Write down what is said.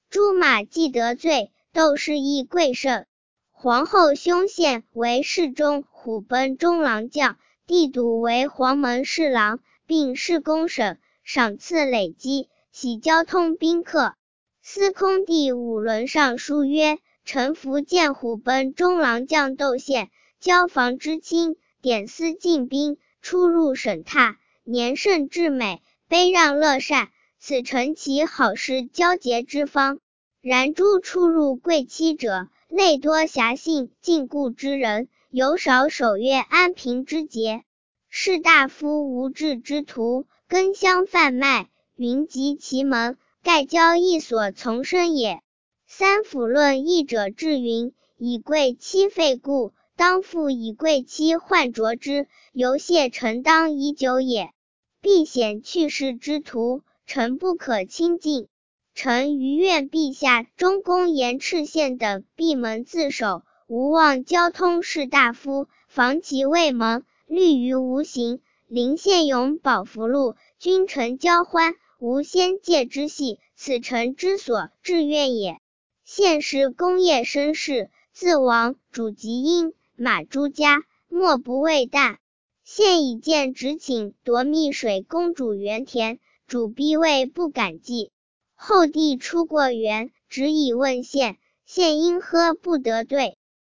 诸马既得罪，窦氏亦贵甚。皇后兄献为侍中、虎贲中郎将，弟笃为黄门侍郎，并侍公省，赏赐累积，喜交通宾客。司空第五轮上书曰：臣服见虎贲中郎将窦宪，交房之亲，典司进兵，出入省榻，年甚至美，卑让乐善，此诚其好事交结之方。然诸出入贵戚者，类多侠性禁锢之人，尤少守约安平之节。士大夫无志之徒，耕香贩卖，云集其门，盖交易所从生也。三府论议者至云：以贵戚废故，当复以贵戚换着之，犹谢臣当已久也。避险去世之徒，臣不可亲近。臣余愿陛下中宫严赤县等闭门自守，无忘交通士大夫，防其未萌，虑于无形。临县永保福禄，君臣交欢，无先界之系，此臣之所志愿也。现时功业深士，自王主及殷马诸家，莫不畏惮。现以见直请夺密水公主原田，主逼位不敢继。后帝出过园，只以问献，献因何不得对？